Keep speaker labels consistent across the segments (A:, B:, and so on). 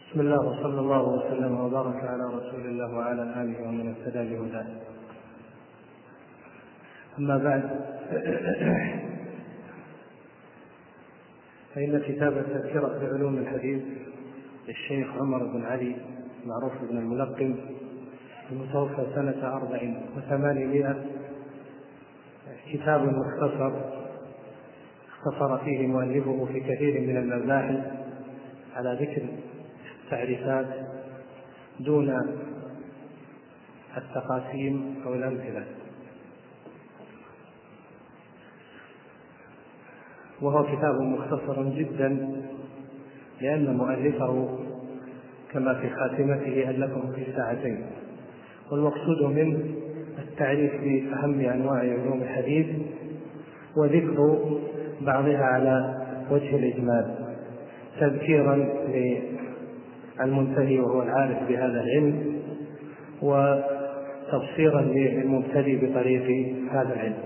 A: بسم الله وصلى الله وسلم وبارك على رسول الله وعلى آله ومن اهتدى بهداه. أما بعد، فإن كتاب التذكرة بعلوم الحديث للشيخ عمر بن علي معروف بن الملقن المتوفى سنة 4 و800 كتاب مختصر اختصر فيه مؤلفه في كثير من المباحث على ذكر التعريفات دون التقاسيم أو الأمثلة، وهو كتاب مختصر جدا لأن مؤلفه كما في خاتمته ألفه في ساعتين، والمقصود منه التعريف بأهم أنواع علوم الحديث وذكر بعضها على وجه الإجمال تذكيرا للمنتهي وهو العارف بهذا العلم وتبصيرا للمبتدئ بطريق هذا العلم.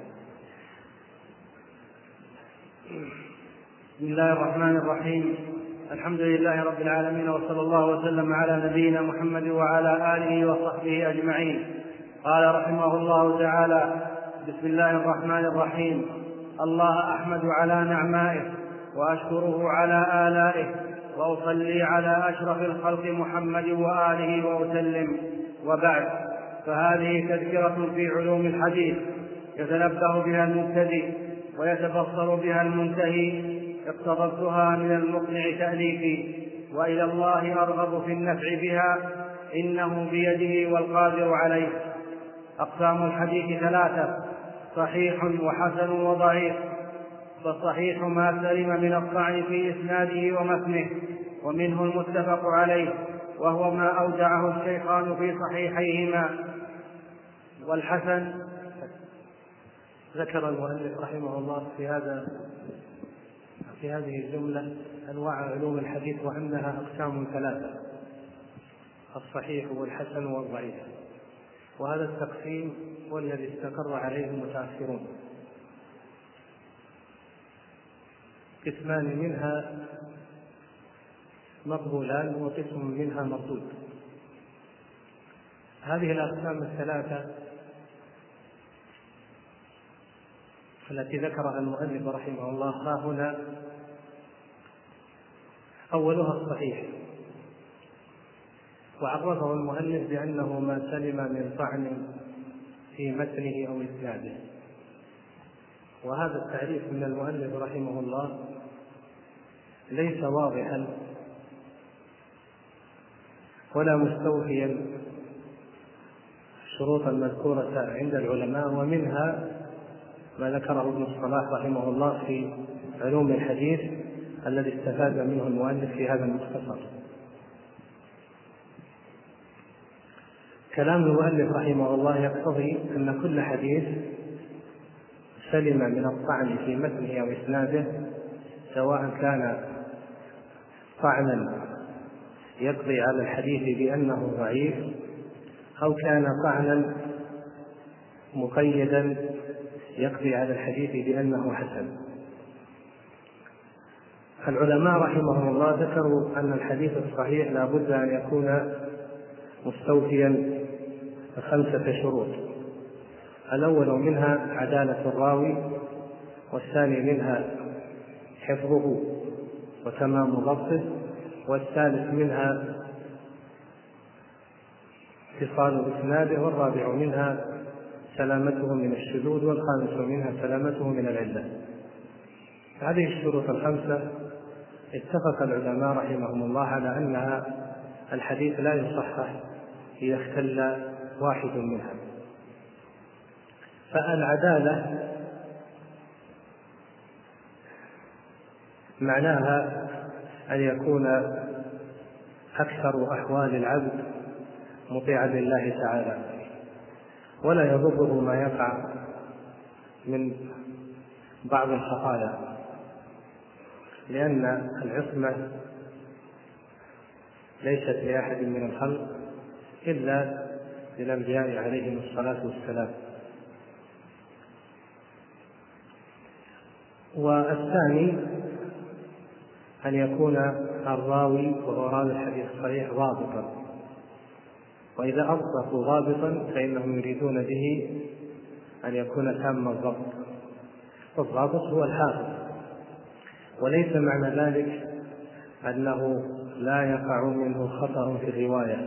B: بسم الله الرحمن الرحيم. الحمد لله رب العالمين، وصلى الله وسلم على نبينا محمد وعلى آله وصحبه أجمعين. قال رحمه الله تعالى: بسم الله الرحمن الرحيم. الله أحمد على نعمائه وأشكره على آلائه، وأصلي على أشرف الخلق محمد وآله وأسلم، وبعد، فهذه تذكرة في علوم الحديث يتنبه بها المبتدئ ويتبصر بها المنتهي. اقتضبتها من المقنع تأليفي، وإلى الله أرغب في النفع بها، إنه بيده والقادر عليه. أقسام الحديث 3: صحيح وحسن وضعيف. فالصحيح ما سلم من الطعن في إسناده ومتنه، ومنه المتفق عليه، وهو ما أودعه الشيخان في صحيحيهما. والحسن
A: ذكر المؤلف رحمه الله في هذه الجملة أنواع علوم الحديث وأنها أقسام 3: الصحيح والحسن والضعيف. وهذا التقسيم هو الذي استقر عليه المتأخرون، قسمان منها مقبولان وقسم منها مردود. هذه الأقسام 3 التي ذكرها المؤلف رحمه الله ها هنا. أولها الصحيح، وعرفه المؤلف بأنه ما سلم من طعن في متنه أو إسناده، وهذا التعريف من المؤلف رحمه الله ليس واضحا ولا مستوفيا الشروط المذكورة عند العلماء، ومنها ما ذكره ابن الصلاح رحمه الله في علوم الحديث الذي استفاد منه المؤلف في هذا المختصر. كلام المؤلف رحمه الله يقتضي أن كل حديث سلم من الطعن في متنه أو إسناده، سواء كان طعنا يقضي على الحديث بأنه ضعيف أو كان طعنا مقيدا يقضي على الحديث بأنه حسن. العلماء رحمهم الله ذكروا أن الحديث الصحيح لا بد أن يكون مستوفيا 5 شروط: الأول منها عدالة الراوي، والثاني منها حفظه وتمام ضبطه، والثالث منها اتصال إسناده، والرابع منها سلامته من الشذوذ، والخامس منها سلامته من العلة. هذه الشروط 5 اتفق العلماء رحمهم الله على أنها الحديث لا يصحح إذا اختل واحد منها. فالعدالة معناها أن يكون أكثر أحوال العبد مطيعا لله تعالى، ولا يضره ما يقع من بعض الخطايا، لأن العصمة ليست لأحد من الخلق إلا للأنبياء عليهم الصلاة والسلام. والثاني أن يكون الراوي وهو راوي الحديث الصحيح ضابطا، وإذا أطلقوا ضابطا فإنهم يريدون به أن يكون تام الضبط، والضابط هو الحافظ، وليس معنى ذلك أنه لا يقع منه خطأ في الرواية،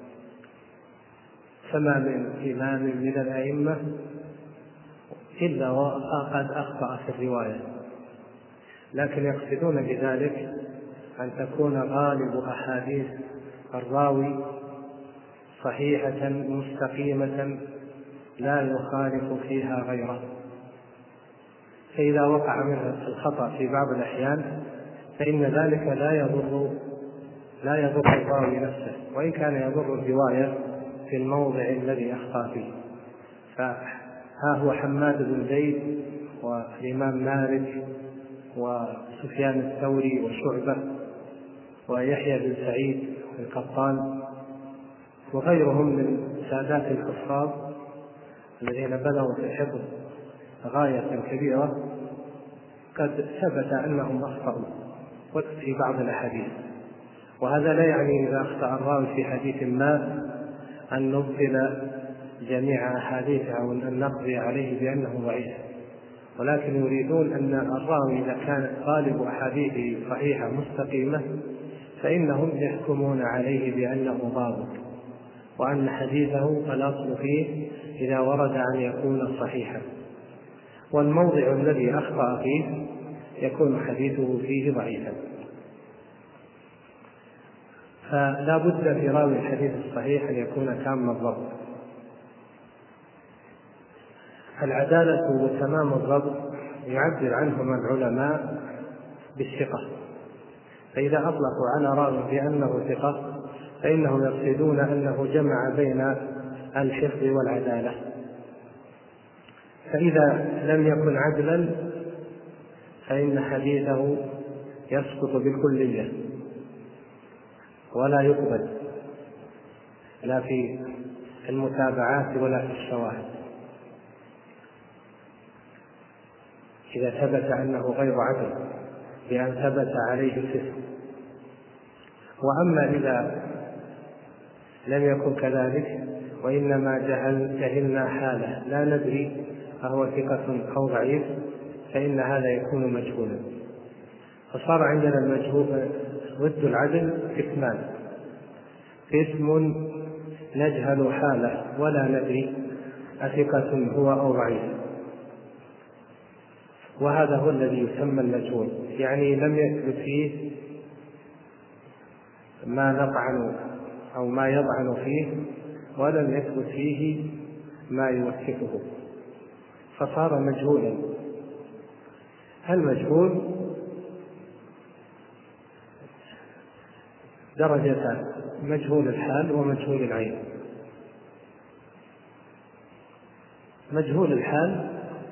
A: فما من إمام من الأئمة إلا وقد أخطأ في الرواية، لكن يقصدون بذلك أن تكون غالب أحاديث الراوي صحيحة مستقيمة لا يخالف فيها غيره، فإذا وقع منه الخطأ في بعض الأحيان فإن ذلك لا يضر الراوي نفسه، وإن كان يضر الرواية في الموضع الذي أخطأ فيه. فها هو حماد بن زيد والإمام مالك وسفيان الثوري وشعبة ويحيى بن سعيد القطان وغيرهم من سادات الحفاظ الذين بلغوا في الحفظ غاية كبيرة، قد ثبت أنهم أخطأوا في بعض الأحاديث، وهذا لا يعني إذا أخطأ الراوي في حديث ما أن نبطل جميع أحاديثه أو أن نقضي عليه بأنه ضعيف، ولكن يريدون أن الراوي إذا كانت غالب أحاديثه صحيحة مستقيمة فإنهم يحكمون عليه بأنه ضابط، وأن حديثه الأصل فيه إذا ورد أن يكون صحيحا، والموضع الذي أخطأ فيه يكون حديثه فيه ضعيفا. فلا بد في راوي الحديث الصحيح أن يكون تام الضبط. العدالة وتمام الضبط يعبر عنهما العلماء بالثقة، فإذا أطلقوا على راوي بأنه ثقة فإنهم يقصدون أنه جمع بين الحفظ والعدالة، فإذا لم يكن عدلا فإن حديثه يسقط بالكلية ولا يقبل لا في المتابعات ولا في الشواهد إذا ثبت أنه غير عدل بأن ثبت عليه الفسق. وأما إذا لم يكن كذلك وإنما جهلنا حاله لا ندري أهو ثقة أو ضعيف فإن هذا يكون مجهولا. فصار عندنا المجهول ضد العدل قسمان: قسم نجهل حاله ولا ندري أثقة هو أو ضعيف، وهذا هو الذي يسمى المجهول، يعني لم يثبت فيه ما نطعن أو ما يطعن فيه ولم يثبت فيه ما يوثقه، فصار مجهولا. المجهول درجتان: مجهول الحال ومجهول العين. مجهول الحال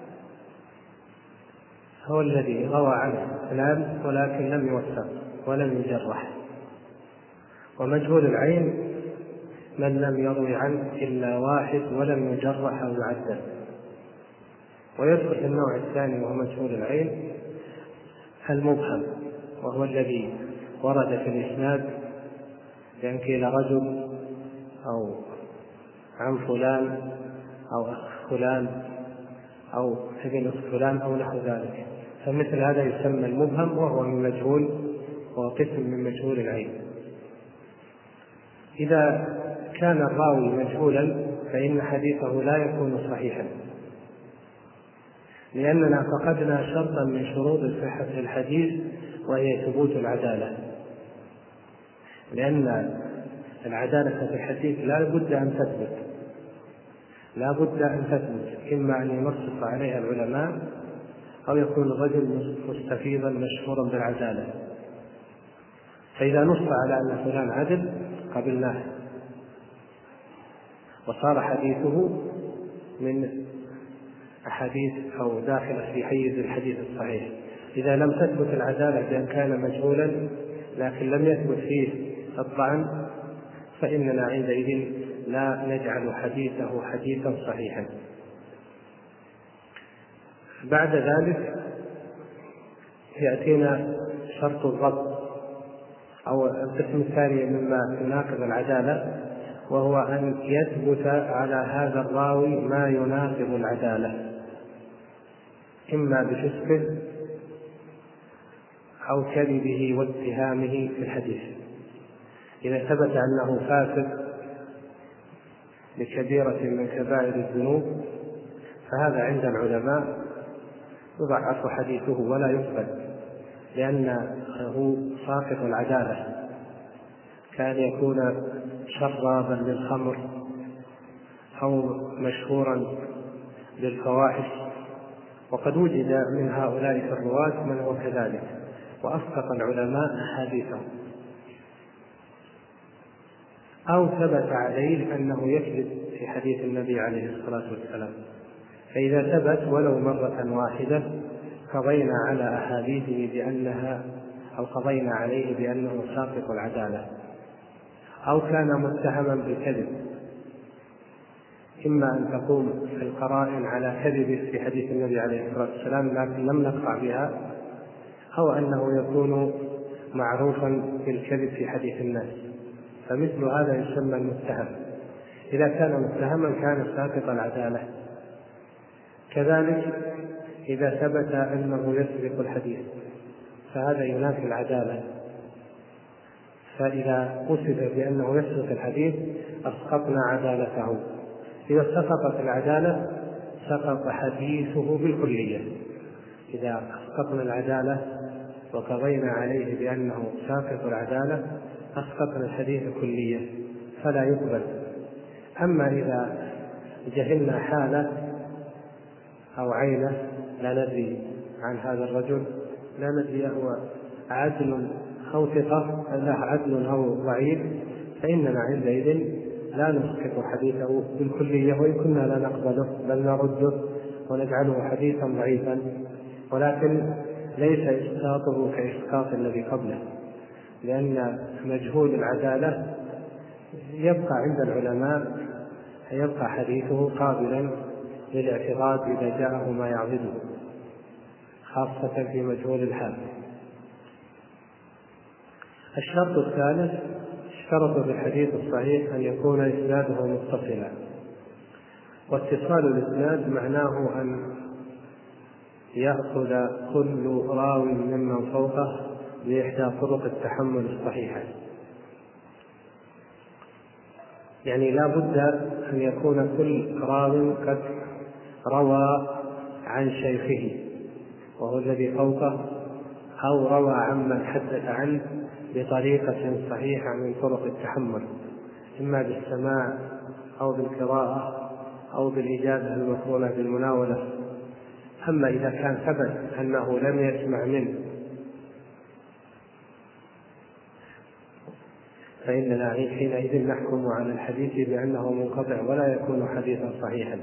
A: هو الذي روى عنه فلان ولكن لم يوثق ولم يجرح، ومجهول العين من لم يروي عنه إلا واحد ولم يجرح أو يعدل. ويدخل في النوع الثاني وهو مجهول العين المبهم، وهو الذي ورد في الإسناد بأن قيل رجل أو عن فلان أو أخ فلان أو ابن أخت فلان أو نحو ذلك، فمثل هذا يسمى المبهم وهو من مجهول وقسم من مجهول العين. إذا كان الراوي مجهولا فإن حديثه لا يكون صحيحا، لأننا فقدنا شرطا من شروط صحة الحديث وهي ثبوت العدالة، لأن العدالة في الحديث لا بد أن تثبت إما أن ينص عليها العلماء أو يكون الرجل مستفيضا مشهورا بالعدالة. فإذا نص على أن فلان عدل قبلناه وصار حديثه من أحاديث أو داخل في حيز الحديث الصحيح. إذا لم تثبت العدالة بأن كان مجهولا لكن لم يثبت فيه الطعن فإننا عندئذ لا نجعل حديثه حديثا صحيحا. بعد ذلك يأتينا شرط الضبط، أو القسم الثاني مما يناقض العدالة، وهو أن يثبت على هذا الراوي ما يناقض العدالة، إما بفسقه أو كذبه واتهامه في الحديث. إذا ثبت أنه فاسق بكبيرة من كبائر الذنوب فهذا عند العلماء يضعف حديثه ولا يقبل، لأنه ساقط العدالة، كان يكون شرابا للخمر أو مشهورا بالفواحش، وقد وجد من هؤلاء في الرواة من هو كذلك وأسقط العلماء حديثه. أو ثبت عليه أنه يكذب في حديث النبي عليه الصلاة والسلام، فإذا ثبت ولو مرة واحدة قضينا على أحاديثه بأنها، أو قضينا عليه بأنه ساقط العدالة. أو كان متهما بالكذب، إما أن تقوم القرائن على كذبه في حديث النبي عليه الصلاة والسلام لكن لم نقطع بها، أو أنه يكون معروفا بالكذب في حديث الناس، فمثل هذا يسمى المتهم. إذا كان متهما كان ساقط العدالة. كذلك إذا ثبت أنه يسبق الحديث فهذا ينافي العدالة، فإذا وصف بأنه يسبق الحديث أسقطنا عدالته. إذا سقطت العدالة سقط حديثه بالكلية. إذا أسقطنا العدالة وقضينا عليه بأنه ساقط العدالة أسقطنا الحديث كلية فلا يقبل. أما إذا جهلنا حاله أو عينه، لا ندري عن هذا الرجل، لا ندري هو عدل أو ثقة، لا عدل أو ضعيف، فإننا عندئذ لا نسقط حديثه بالكلية، وإن كنا لا نقبله بل نرده ونجعله حديثا ضعيفا، ولكن ليس إسقاطه كإسقاط الذي قبله، لأن مجهول العدالة يبقى عند العلماء، يبقى حديثه قابلا للاعتراض إذا جاءه ما يعضده، خاصة في مجهول الحال. الشرط الثالث اشترط في الحديث الصحيح أن يكون إسناده متصلا، واتصال الإسناد معناه أن يأخذ كل راو ممن فوقه بإحدى طرق التحمل الصحيحة، يعني لا بد أن يكون كل راو قد روى عن شيخه وهو الذي فوقه، أو روى عمن حدث عنه بطريقة صحيحة من طرق التحمل، إما بالسماع أو بالقراءة أو بالإجازة المقرونة بالمناولة. أما إذا كان ثبت أنه لم يسمع منه فإننا حينئذ نحكم على الحديث بأنه منقطع ولا يكون حديثا صحيحا.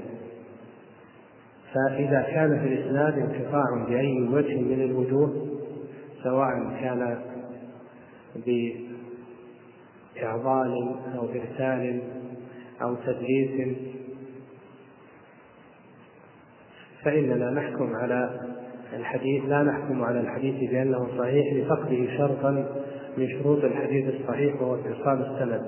A: فإذا كان في الإسناد انقطاع بأي وجه من الوجوه، سواء كان بإعضال أو إرسال أو تدليس، فإننا نحكم على الحديث، لا نحكم على الحديث بأنه صحيح لفقده شرطا من شروط الحديث الصحيح وهو اتصال السند.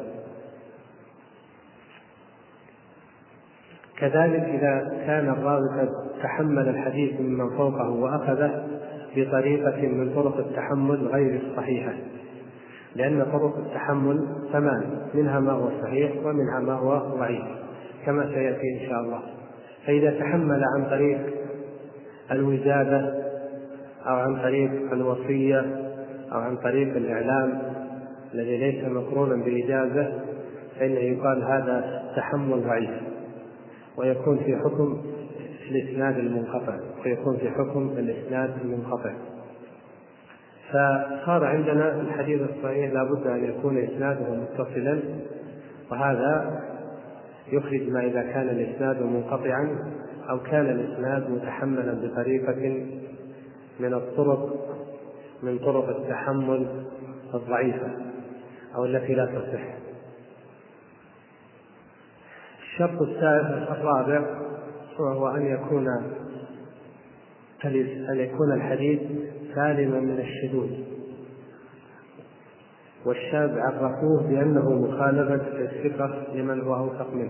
A: كذلك إذا كان الراوي قد تحمل الحديث ممن فوقه وأخذه بطريقة من طرق التحمل غير الصحيحة، لأن طرق التحمل 8، منها ما هو صحيح ومنها ما هو ضعيف كما سيأتي إن شاء الله. فإذا تحمل عن طريق الوزادة أو عن طريق الوصية أو عن طريق الإعلام الذي ليس مقرونا بإجازة فإنه يقال هذا تحمل ضعيف، ويكون في حكم الإسناد المنقطع، فصار عندنا الحديث الصحيح لا بد أن يكون إسناده متصلا، وهذا يخرج ما إذا كان الإسناد منقطعا أو كان الإسناد متحملا بطريقة من طرق التحمل الضعيفة أو التي لا تصح. الشرط الرابع وهو أن يكون الحديث سالما من الشذوذ، والشاذ عرفوه بأنه مخالفة الثقة لمن هو أوثق منه،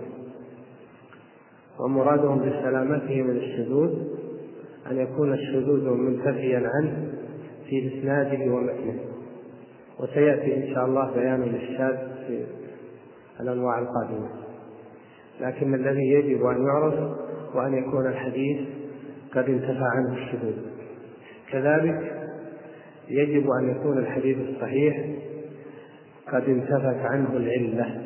A: ومرادهم بسلامته من الشذوذ أن يكون الشذوذ منتفيا عنه في إسناده ومتنه، وسيأتي إن شاء الله بيان للشاذ في الأنواع القادمة. لكن الذي يجب أن يعرف وأن يكون الحديث قد انتفى عنه الشذوذ. كذلك يجب أن يكون الحديث الصحيح قد انتفت عنه العلة،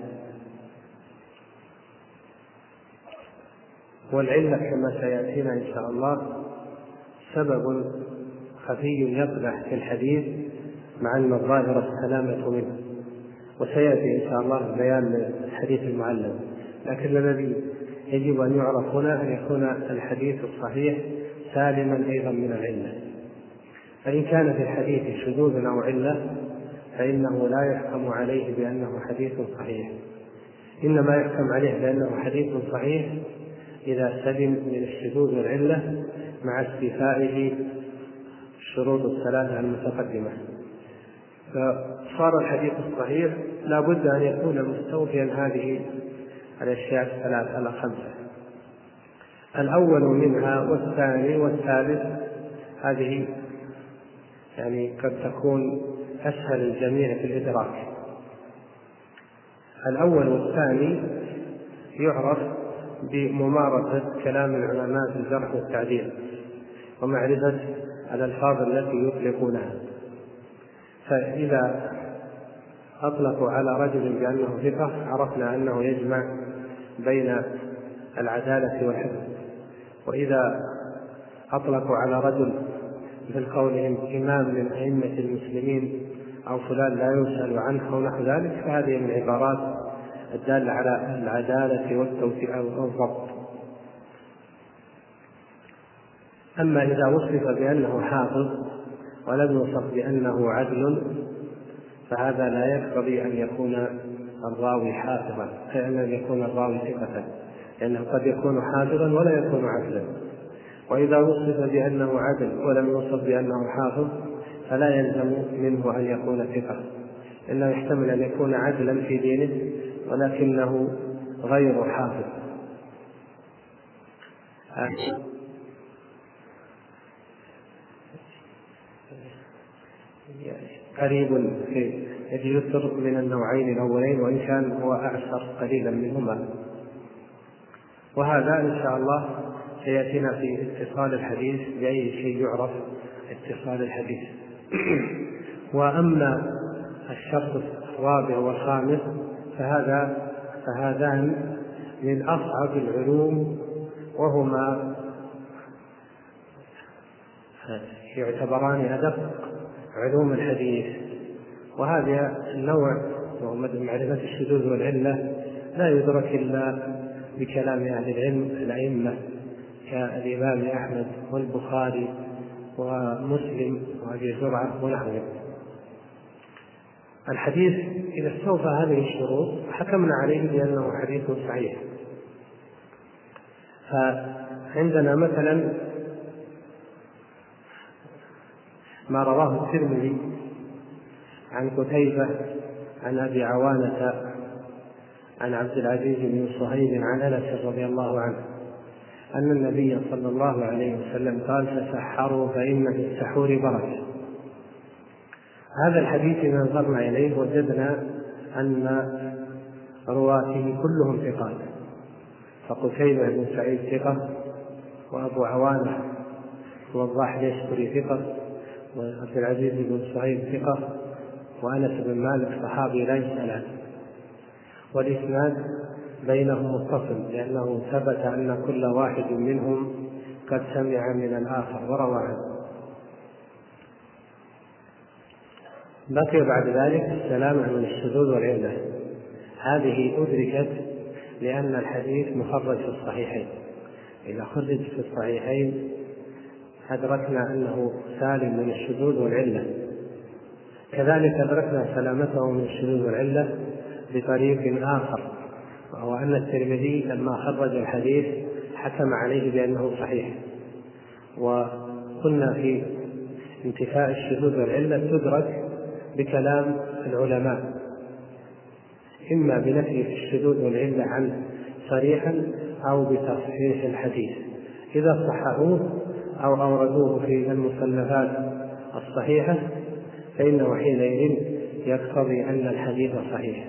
A: والعلة كما سيأتينا إن شاء الله سبب خفي يقدح في الحديث مع أن الظاهر السلامة منه، وسيأتي إن شاء الله بيان الحديث المعلل. لكن الذي يجب أن يعرف هنا أن يكون الحديث الصحيح سالما أيضا من العلة، فإن كان في الحديث شذوذ أو علة فإنه لا يحكم عليه بأنه حديث صحيح، إنما يحكم عليه بأنه حديث صحيح إذا سلم من الشذوذ والعلة مع استيفائه الشروط الثلاثة المتقدمة. فصار الحديث الصحيح لا بد أن يكون مستوفيا هذه الأشياء الثلاثة الخمسة. الأول منها والثاني والثالث هذه يعني قد تكون أسهل الجميع في الإدراك. الأول والثاني يعرف بممارسة كلام العلماء في الجرح والتعديل ومعرفة الألفاظ التي يطلقونها، فإذا أطلقوا على رجل بأنه ثقة عرفنا أنه يجمع بين العدالة والحفظ، وإذا أطلقوا على رجل مثل قولهم إمام من أئمة المسلمين أو فلان لا يسأل عنه أو نحو ذلك فهذه من العبارات الدالة على العدالة والتوثيق والضبط. أما إذا وصف بأنه حافظ ولم يوصف بأنه عدل فهذا لا يقتضي أن يكون الراوي حافظا، فإن يكون الراوي ثقة، لأنه قد يكون حافظا ولا يكون عدلا. وإذا وصف بأنه عدل ولم يوصف بأنه حافظ فلا يلزم منه أن يكون ثقة، إنه يحتمل أن يكون عدلا في دينه ولكنه غير حافظ. قريب الذي يذكر من النوعين الأولين وإن كان هو أعسر قليلا منهما، وهذا إن شاء الله سيأتينا في اتصال الحديث بأي شيء يعرف اتصال الحديث. وأما الشرط الرابع والخامس فهذان من أصعب العلوم، وهما يعتبران أدق علوم الحديث. وهذا النوع معرفة الشذوذ والعلة لا يدرك إلا بكلام أهل العلم الأئمة كالإمام أحمد والبخاري ومسلم وأبي زرعة ونحوهم. الحديث إذا استوفى هذه الشروط حكمنا عليه بأنه حديث صحيح. فعندنا مثلا ما رواه الترمذي عن قتيبة عن أبي عوانة عن عبد العزيز بن صهيب عن أنس رضي الله عنه أن النبي صلى الله عليه وسلم قال: تسحروا فإن في السحور بركة. هذا الحديث إذا نظرنا إليه وجدنا أن رواته كلهم ثقات، فقتيبة بن سعيد ثقة، وأبو عوانة وضاح اليشكري ثقة، وعبد العزيز بن صهيب ثقة، وأنس بن مالك صحابي لا يسأل عنه، والإسناد بينهم متصل لأنه ثبت أن كل واحد منهم قد سمع من الآخر وروى عنه. بقي بعد ذلك السلامة من الشذوذ والعلة، هذه أدركت لأن الحديث مخرج في الصحيحين. إذا خرج في الصحيحين أدركنا أنه سالم من الشذوذ والعلة. كذلك أدركنا سلامته من الشذوذ والعلة بطريق آخر، وهو أن الترمذي لما خرج الحديث حكم عليه بأنه صحيح. وقلنا في انتفاء الشذوذ والعلة تدرك بكلام العلماء، إما بنفي الشذوذ والعلة عنه صريحا أو بتصحيح الحديث. إذا صححوه أو أوردوه في المصنفات الصحيحة فإنه حينئذ يقتضي أن الحديث صحيح.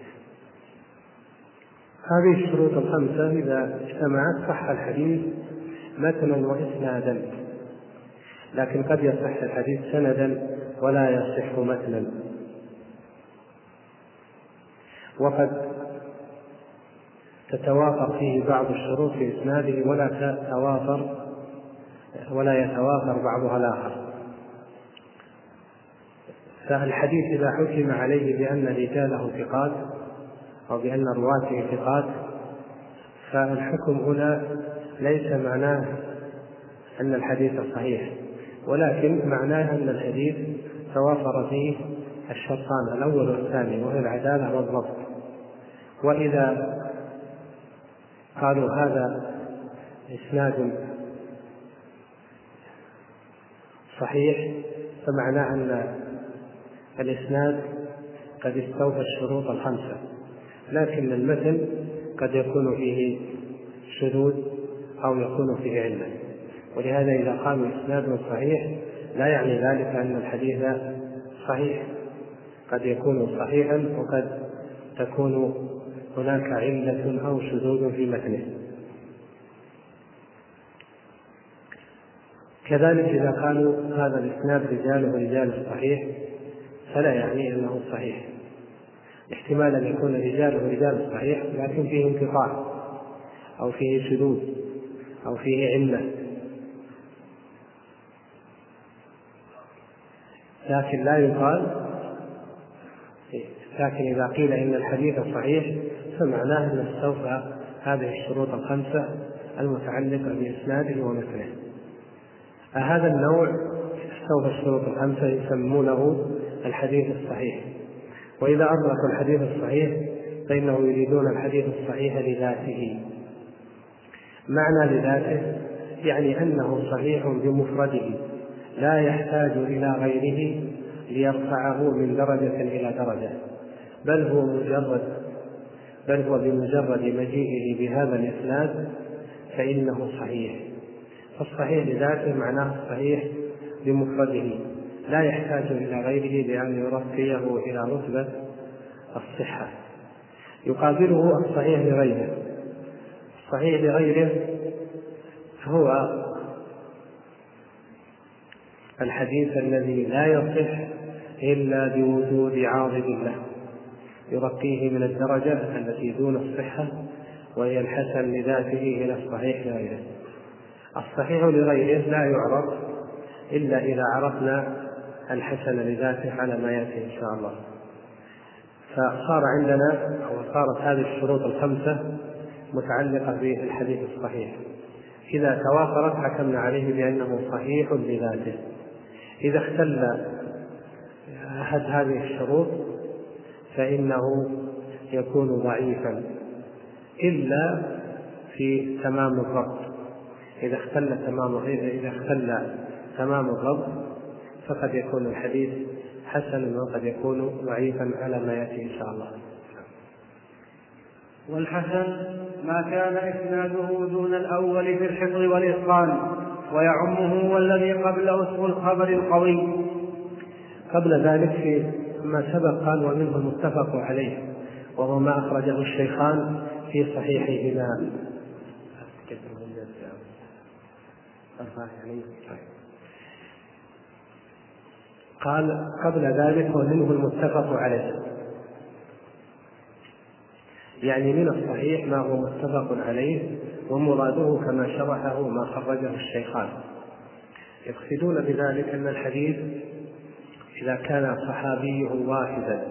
A: هذه الشروط الخمسة إذا اجتمعت صح الحديث متنا وإسنادا، لكن قد يصح الحديث سندا ولا يصح متنا، وقد تتوافر فيه بعض الشروط في إسناده ولا يتوافر بعضها الآخر. فالحديث إذا حكم عليه بأن رجاله ثقات أو بأن رواته ثقات فالحكم هنا ليس معناه أن الحديث صحيح، ولكن معناه أن الحديث توافر فيه الشرطان الأول والثاني وهي العدالة والضبط. وإذا قالوا هذا إسناد صحيح فمعناه أن الإسناد قد استوفى الشروط الخمسة، لكن المتن قد يكون فيه شذوذ أو يكون فيه علة. ولهذا إذا قالوا إسناد صحيح لا يعني ذلك أن الحديث صحيح، قد يكون صحيحا وقد تكون هناك علة أو شذوذ في متنه. كذلك إذا قالوا هذا الإسناد رجاله رجال الصحيح فلا يعني أنه صحيح، احتمال أن يكون رجاله رجال الصحيح لكن فيه انقطاع أو فيه شذوذ أو فيه علة، لكن لا يقال. لكن إذا قيل إن الحديث صحيح فمعناه أن استوفى هذه الشروط الخمسة المتعلقة بإسناده ومتنه. هذا النوع استوفى الشروط الخمسة يسمونه الحديث الصحيح. وإذا أطلقوا الحديث الصحيح فإنه يريدون الحديث الصحيح لذاته. معنى لذاته يعني أنه صحيح بمفرده لا يحتاج إلى غيره ليرفعه من درجة إلى درجة، بل هو بمجرد مجيئه بهذا الإسناد فإنه صحيح. فالصحيح لذاته معناه الصحيح بمفرده لا يحتاج إلى غيره بأن يرقيه إلى رتبة الصحة. يقابله الصحيح لغيره. الصحيح لغيره هو الحديث الذي لا يصح إلا بوجود عاضد له يرقيه من الدرجة التي دون الصحة وهي الحسن لذاته إلى الصحيح لغيره. الصحيح لغيره لا يعرف إلا إذا عرفنا الحسن لذاته على ما يأتي إن شاء الله. فصار عندنا أو صارت هذه الشروط الخمسة متعلقة بالحديث الصحيح. إذا توافرت حكمنا عليه بأنه صحيح لذاته. إذا اختل أحد هذه الشروط فإنه يكون ضعيفا إلا في تمام الضبط. إذا اختل تمام الضبط فقد يكون الحديث حسن وقد يكون ضعيفا على ما يأتي إن شاء الله.
B: والحسن ما كان إسناده دون الأول في الحفظ والإتقان ويعمه والذي قبله اسم الخبر القوي.
A: قبل ذلك في ما سبق قال ومنه المتفق عليه وهو ما أخرجه الشيخان في صحيحهما. قال قبل ذلك ومنه المتفق عليه، يعني من الصحيح ما هو متفق عليه، ومراده كما شرحه ما خرجه الشيخان. يقصدون بذلك أن الحديث إذا كان صحابيه واحدا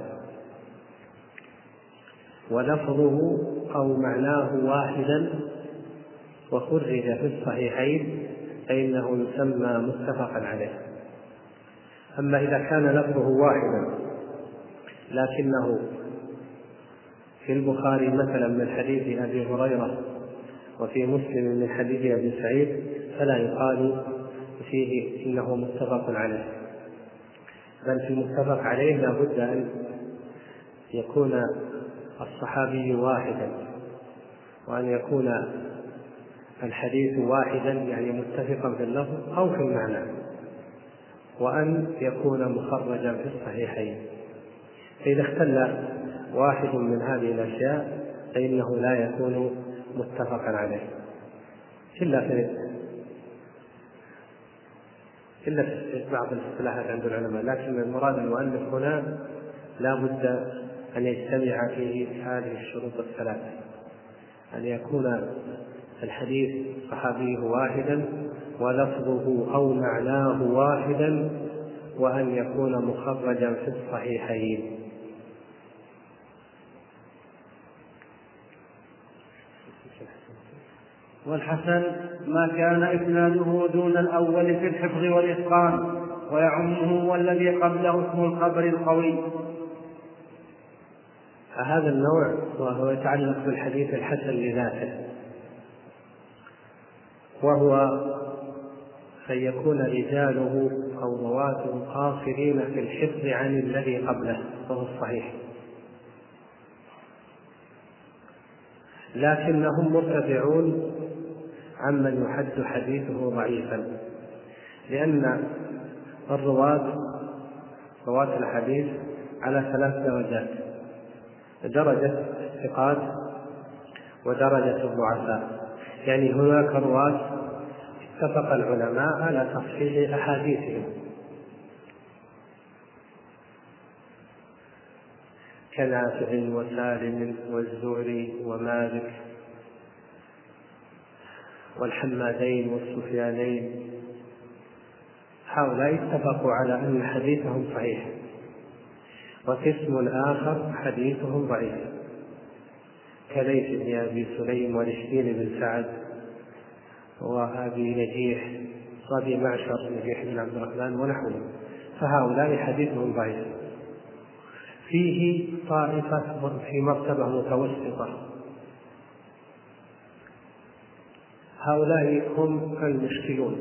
A: ولفظه أو معناه واحدا وخرج في الصحيحين فإنه يسمى متفقا عليه. أما إذا كان لفظه واحدا لكنه في البخاري مثلا من حديث أبي هريرة وفي مسلم من حديث أبي سعيد فلا يقال فيه إنه متفق عليه. بل في المتفق عليه لا بد أن يكون الصحابي واحدا، وأن يكون الحديث واحدا يعني متفقا في اللفظ أو في المعنى، وأن يكون مخرجا في الصحيحين. فإذا اختل واحد من هذه الأشياء فإنه لا يكون متفقا عليه إلا في بعض الاصطلاحات عند العلماء. لكن المراد المؤلف هنا لا بد أن يجتمع فيه هذه الشروط الثلاثة: أن يكون الحديث صحابيه واحدا ولفظه أو معناه واحدا، وأن يكون مخرجا في الصحيحين.
B: والحسن ما كان إسناده دون الأول في الحفظ والإتقان، ويعمه والذي قبله اسم الخبر القوي.
A: هذا النوع وهو يتعلق بالحديث الحسن لذاته، وهو أن يكون رجاله أو رواته قاصرين في الحفظ عن الذي قبله وهو الصحيح، لكنهم مرتفعون عمن يحد حديثه ضعيفا، لأن رواة الحديث على 3 درجات: درجة الثقات ودرجة الضعفاء. يعني هناك رواة اتفق العلماء على تصحيح أحاديثهم كنافع وسالم والزهري ومالك والحمادين والسفيانين، هؤلاء اتفقوا على أن حديثهم صحيح. وقسم آخر حديثهم ضعيف كليث بن أبي سليم ورشدين بن سعد وأبي نجيح وأبي معشر نجيح بن عبد الرحمن ونحوهم، فهؤلاء حديثهم ضعيف. فيه طائفة في مرتبة متوسطة، هؤلاء هم المشكلون،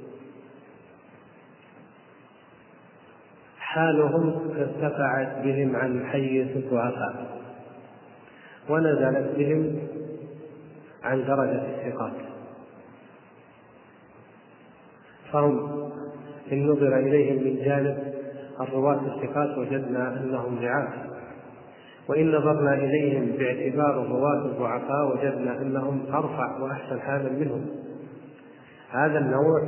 A: حالهم ارتفعت بهم عن حيز الضعفاء ونزلت بهم عن درجة الثقات، فهم إن نظر إليهم من جانب الرواة الثقات وجدنا أنهم ضعاف، وإن نظرنا إليهم باعتبار الرواة الضعفاء وجدنا أنهم أرفع وأحسن حالا منهم. هذا النوع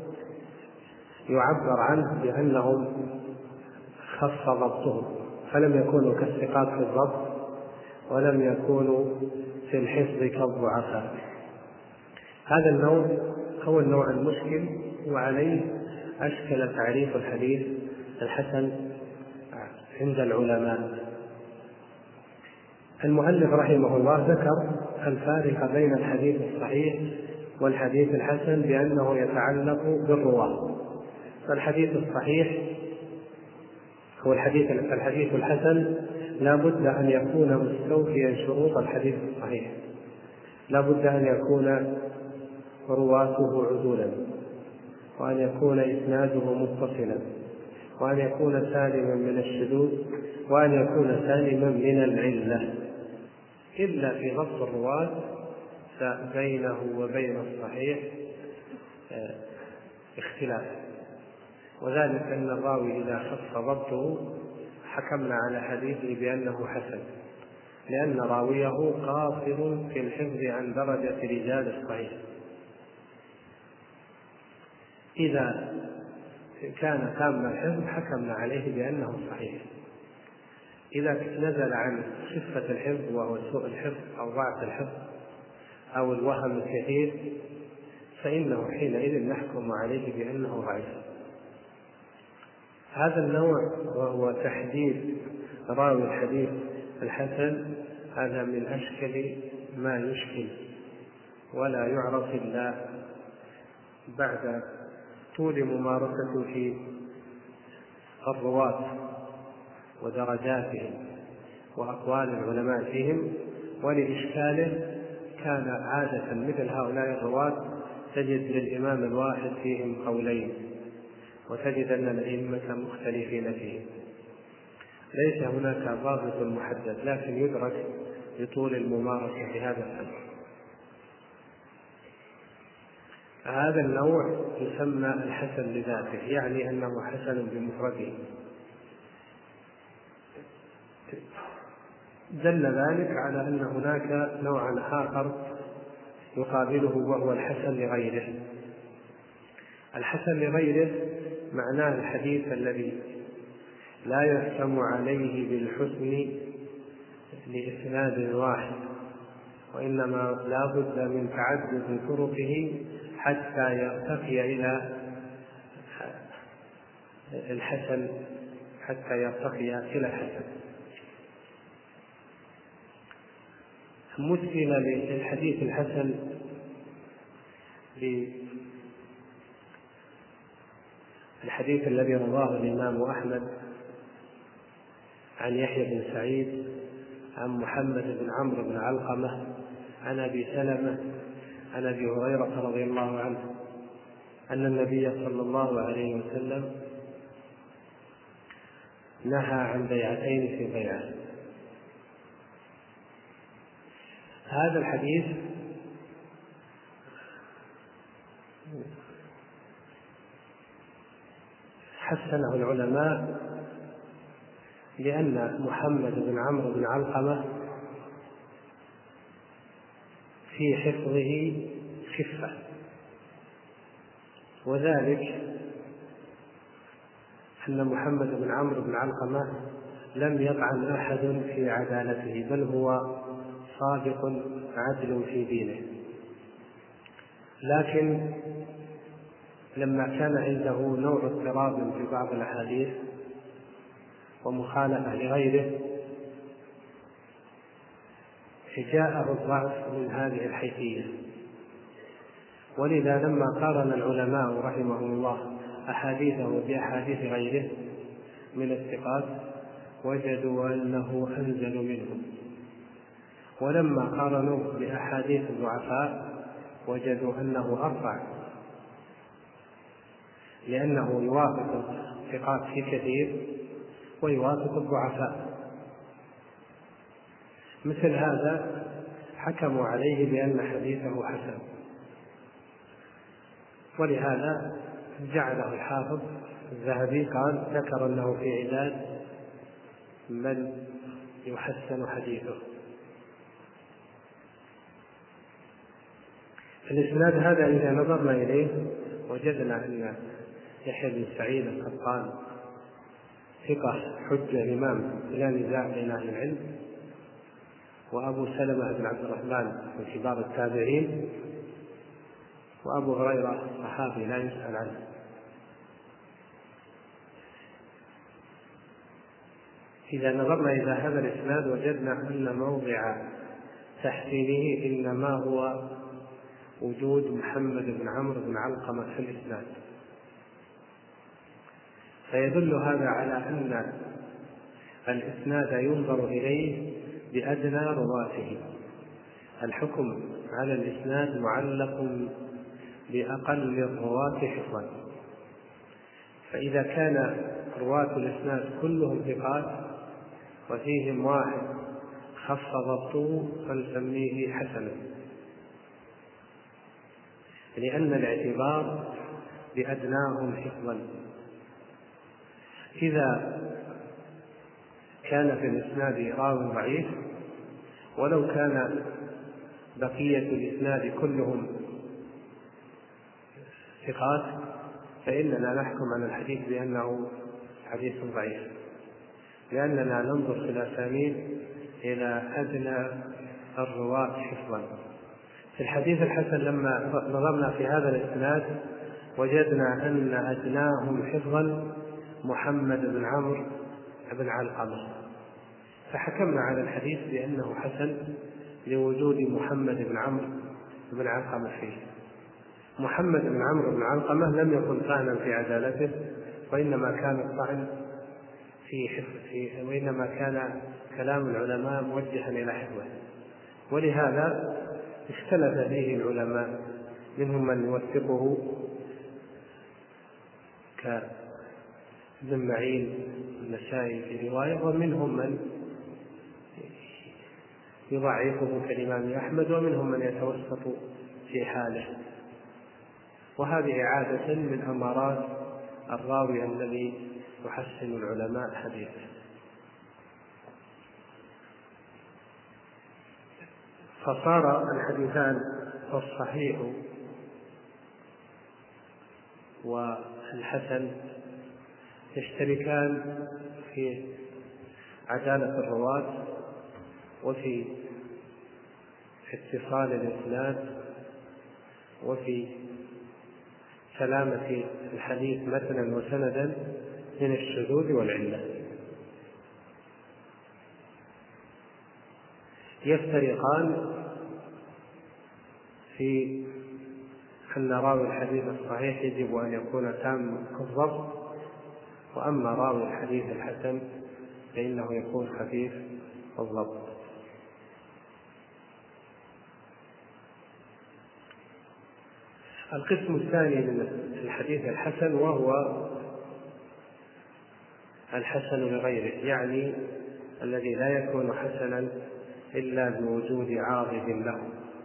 A: يعبر عنه بأنهم خف ضبطهم، فلم يكونوا كالثقات في الضبط ولم يكونوا في الحفظ كالضعفاء. هذا النوع هو النوع المشكل، وعليه أشكل تعريف الحديث الحسن عند العلماء. المؤلف رحمه الله ذكر الفارق بين الحديث الصحيح والحديث الحسن بأنه يتعلق بالرواة. فالحديث الصحيح هو الحديث الحسن لا بد أن يكون مستوفيا شروط الحديث الصحيح، لا بد أن يكون رواته عدولا، وأن يكون إسناده متصلا، وأن يكون سالما من الشذوذ، وأن يكون سالما من العلة. إلا في ضبط الرواة فبينه وبين الصحيح اختلاف، وذلك أن الراوي إذا خف ضبطه حكمنا على حديثه بأنه حسن، لأن راويه قاصر في الحفظ عن درجة رجال الصحيح. إذا كان تام الحفظ حكمنا عليه بأنه صحيح. إذا نزل عن خفة الحفظ وهو سوء الحفظ أو ضعف الحفظ أو الوهم الكثير فإنه حينئذ نحكم عليه بأنه ضعيف. هذا النوع وهو تحديد راوي الحديث الحسن هذا من أشكل ما يشكل، ولا يعرف إلا بعد طول ممارسة في الرواة ودرجاتهم وأقوال العلماء فيهم. ولإشكاله كان عادة مثل هؤلاء الرواة تجد للإمام الواحد فيهم قولين، وتجد أن الأئمة مختلفين فيه. ليس هناك ضابط محدد، لكن يدرك بطول الممارسة في هذا الفن. هذا النوع يسمى الحسن لذاته، يعني أنه حسن بمفرده. دل ذلك على أن هناك نوعا آخر يقابله، وهو الحسن لغيره. الحسن لغيره معناه الحديث الذي لا يحكم عليه بالحسن لإسناد واحد، وإنما لا بد من تعدد طرقه حتى يرتقي إلى الحسن، مثل للحديث الحسن الحديث الذي رواه الإمام أحمد عن يحيى بن سعيد عن محمد بن عمرو بن علقمة عن أبي سلمة عن أبي هريرة رضي الله عنه أن النبي صلى الله عليه وسلم نهى عن بيعتين في بيعة. هذا الحديث حسنه العلماء لأن محمد بن عمرو بن علقمة في حفظه خفة، وذلك أن محمد بن عمرو بن علقمة لم يطعن أحد في عدالته، بل هو صادق عدل في دينه. لكن لما كان عنده نوع اضطراب في بعض الأحاديث ومخالفة لغيره جاءه الضعف من هذه الحيثية. ولذا لما قارن العلماء رحمهم الله أحاديثه بأحاديث غيره من الثقات وجدوا أنه أنزل منه، ولما قارنوه بأحاديث الضعفاء وجدوا أنه أرفع، لأنه يوافق الثقات في كثير ويوافق الضعفاء. مثل هذا حكموا عليه بأن حديثه حسن، ولهذا جعله الحافظ الذهبي قال ذكر أنه في عداد من يحسن حديثه. الإسناد هذا إذا نظرنا إليه وجدنا أن يحيى بن سعيد القطان ثقة حجة إمام بلا نزاع بين أهل العلم، وأبو سلمة بن عبد الرحمن من كبار التابعين، وأبو هريرة صحابي لا يسأل عنه. إذا نظرنا إلى هذا الإسناد وجدنا أن موضع تحسينه إنما هو وجود محمد بن عمرو بن علقمة في الإسناد، فيدل هذا على أن الإسناد ينظر إليه بأدنى رواته. الحكم على الإسناد معلق بأقل الرواة حفظا، فإذا كان رواة الإسناد كلهم ثقات وفيهم واحد خف ضبطه فنسميه حسنا، لأن الاعتبار بأدناهم حفظا. إذا كان في الإسناد راوي ضعيف ولو كان بقية الإسناد كلهم ثقات فإننا نحكم على الحديث بأنه حديث ضعيف، لأننا ننظر في الأسانيد إلى أدنى الرواة حفظا. في الحديث الحسن لما نظرنا في هذا الإسناد وجدنا أن أدناهم حفظا محمد بن عمرو بن علقمة، فحكمنا على الحديث بأنه حسن لوجود محمد بن عمرو بن علقمة فيه. محمد بن عمرو بن علقمة لم يكن طعنا في عدالته، وإنما كان الطعن في حفظه، وإنما كان كلام العلماء موجها إلى حفظه، ولهذا اختلف فيه العلماء، منهم من يوثقه كابن معين النسائي في رواية، ومنهم من يضعفه كالإمام أحمد، ومنهم من يتوسط في حاله. وهذه عادة من أمارات الراوي الذي يحسن العلماء حديثه. فصار الحديثان الصحيح والحسن يشتركان في عدالة الرواة، وفي اتصال الإسناد، وفي سلامة الحديث متنا وسندا من الشذوذ والعلة. يفترقان في أن راوي الحديث الصحيح يجب أن يكون تام الضبط، وأما راوي الحديث الحسن فإنه يكون خفيف الضبط. القسم الثاني من الحديث الحسن وهو الحسن لغيره، يعني الذي لا يكون حسنا إلا بوجود عاضد له.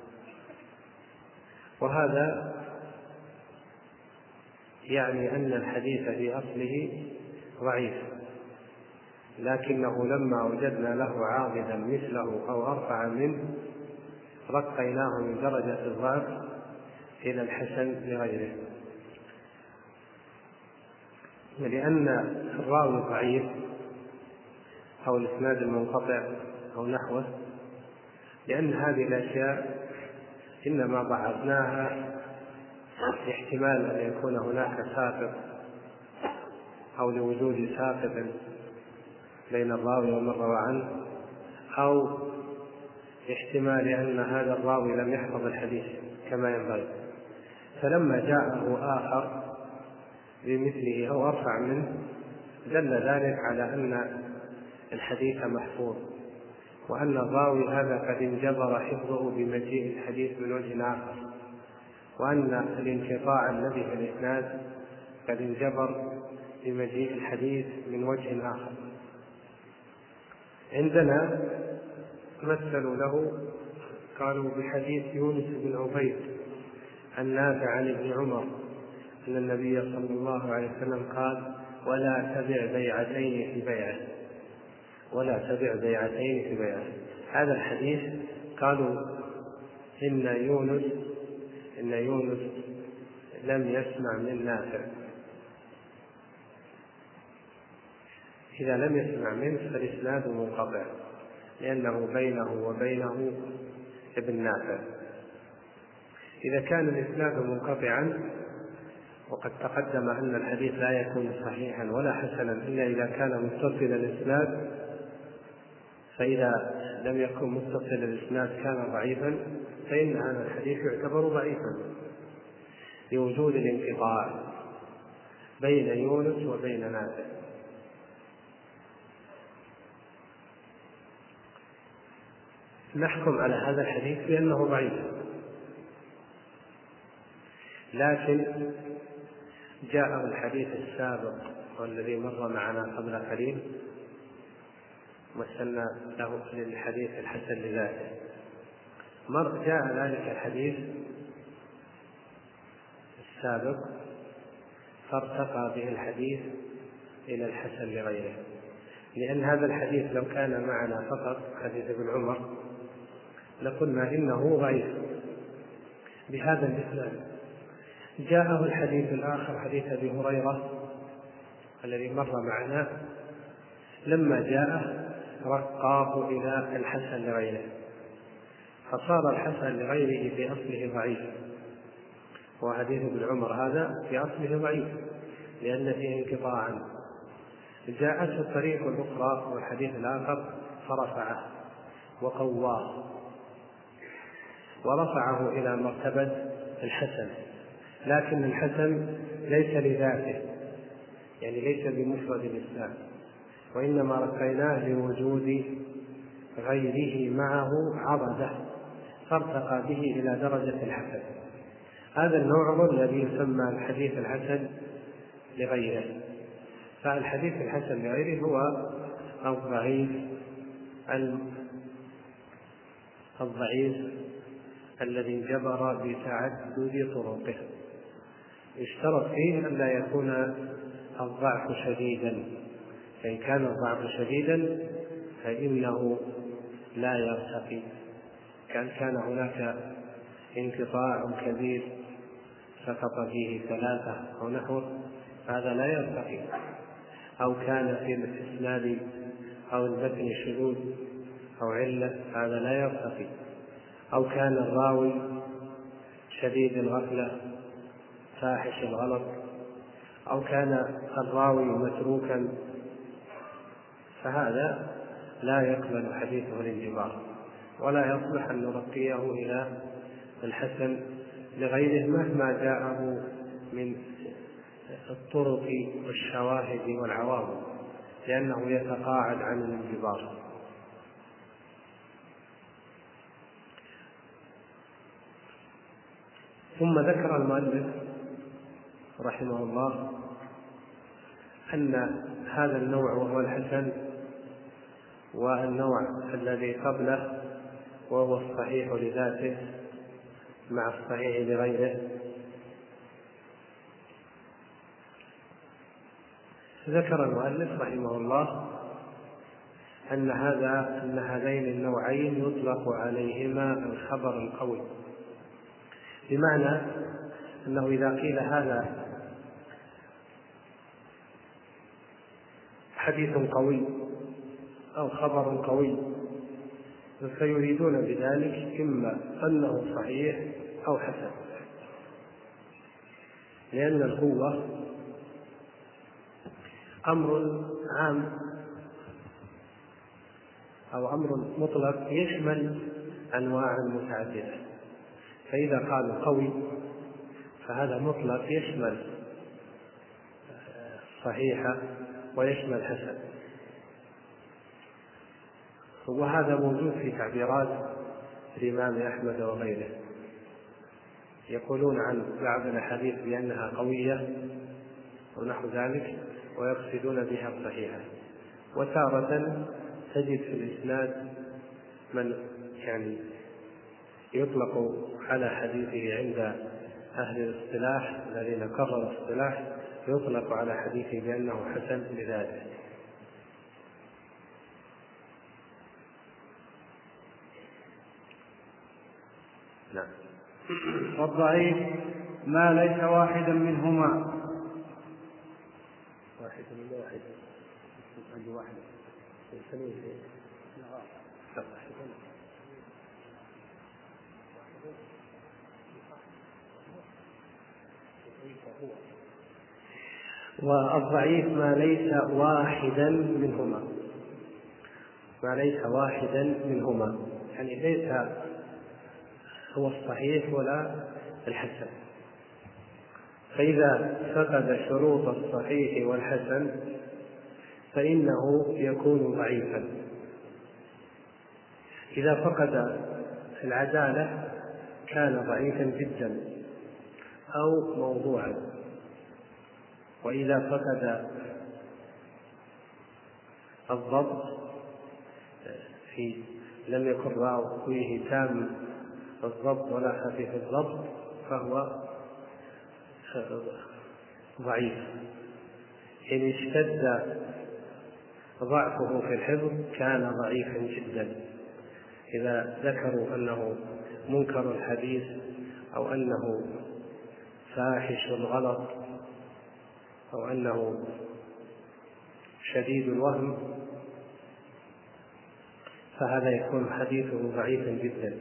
A: وهذا يعني أن الحديث في أصله ضعيف، لكنه لما وجدنا له عاضدا مثله أو أرفع منه رقيناه من درجة الضعف إلى الحسن لغيره. ولأن الراوي ضعيف أو الإسناد المنقطع أو نحوه، لأن هذه الأشياء إنما ضعفناها لاحتمال أن يكون هناك ساقط أو لوجود ساقط بين الراوي ومن روى عنه، أو احتمال أن هذا الراوي لم يحفظ الحديث كما ينبغي، فلما جاءه آخر بمثله أو أرفع منه دل ذلك على أن الحديث محفوظ، وأن الراوي هذا قد انجبر حفظه بمجيء الحديث من وجه آخر، وأن الانقطاع الذي في الإسناد قد انجبر بمجيء الحديث من وجه آخر. عندنا مثلوا له، قالوا بحديث يونس بن عبيد النافع عن ابن عمر أن النبي صلى الله عليه وسلم قال: ولا تبع بيعتين في بيعه، ولا تبع بيعتين في بيعه. هذا الحديث قالوا إن يونس لم يسمع من نافع. إذا لم يسمع منه فالإسناد منقطع، لأنه بينه وبينه ابن نافع. إذا كان الإسناد منقطعا، وقد تقدم أن الحديث لا يكون صحيحا ولا حسنا إلا إذا كان متصل الإسناد، فإذا لم يكن متصل الإسناد كان ضعيفا، فإن هذا الحديث يعتبر ضعيفا لوجود الانقطاع بين يونس وبين نافع. نحكم على هذا الحديث بأنه ضعيف، لكن جاءه الحديث السابق والذي مر معنا قبل قليل، مثلنا له للحديث الحسن لذاته، جاء ذلك الحديث السابق فارتقى به الحديث إلى الحسن لغيره، لأن هذا الحديث لو كان معنا فقط حديث ابن عمر لقلنا إنه ضعيف بهذا الإسناد. جاءه الحديث الآخر حديث أبي هريرة الذي مر معنا، لما جاءه رقاه إلى الحسن لغيره، فصار الحسن لغيره في أصله ضعيف، وحديث ابن عمر هذا في أصله ضعيف لأن فيه انقطاعا. جاءته الطريق الأخرى والحديث الآخر فرفعه وقواه ورفعه إلى مرتبة الحسن، لكن الحسن ليس لذاته، يعني ليس بمفرد الإسلام، وإنما رقيناه لوجود غيره معه عضده فارتقى به إلى درجة الحسن. هذا النوع الذي يسمى الحديث الحسن لغيره. فالحديث الحسن لغيره هو الضعيف الذي انجبر بتعدد طرقه. يشترط فيه أن لا يكون الضعف شديدا، فإن كان الضعف شديدا فإنه لا يرتقي، كان هناك انقطاع كبير سقط فيه 3 أو نحوه، هذا لا يرتقي، أو كان في الإسناد أو المتن شذوذ أو علة، هذا لا يرتقي، أو كان الراوي شديد الغفلة فاحش الغلط، أو كان الراوي متروكا، فهذا لا يقبل حديثه الانجبار، ولا يصلح أن نرقيه إلى الحسن لغيره مهما جاءه من الطرق والشواهد والعوارض، لأنه يتقاعد عن الانجبار. ثم ذكر المؤلف رحمه الله أن هذا النوع وهو الحسن، والنوع الذي قبله وهو الصحيح لذاته مع الصحيح لغيره، ذكر المؤلف رحمه الله أن هذين النوعين يطلق عليهما الخبر القوي، بمعنى أنه إذا قيل هذا حديث قوي أو خبر قوي فيريدون بذلك إما أنه صحيح أو حسن، لأن القوة أمر عام أو أمر مطلق يشمل أنواع متعددة، فإذا قالوا قوي فهذا مطلق يشمل صحيح ويشمل حسن، وهذا موجود في تعبيرات الإمام أحمد وغيره، يقولون عن بعض الأحاديث بأنها قوية ونحو ذلك ويقصدون بها الصحيحة. وتارة تجد في الإسناد من يطلق على حديثه عند أهل الاصطلاح الذين قرروا الاصطلاح يطلق على حديثه بأنه حسن لذاته.
B: نعم. والضعيف ما ليس واحدا منهما.
A: والضعيف ما ليس واحدا منهما، ما ليس واحدا منهما، يعني ليس هو الصحيح ولا الحسن. فإذا فقد شروط الصحيح والحسن فإنه يكون ضعيفا. إذا فقد العدالة كان ضعيفا جدا أو موضوعا، وإذا فقد الضبط لم يكن راويه تام الضبط ولا خفيف الضبط فهو ضعيف. إن اشتد ضعفه في الحفظ كان ضعيفا جدا. إذا ذكروا أنه منكر الحديث أو أنه فاحش الغلط أو أنه شديد الوهم فهذا يكون حديثه ضعيفا جدا.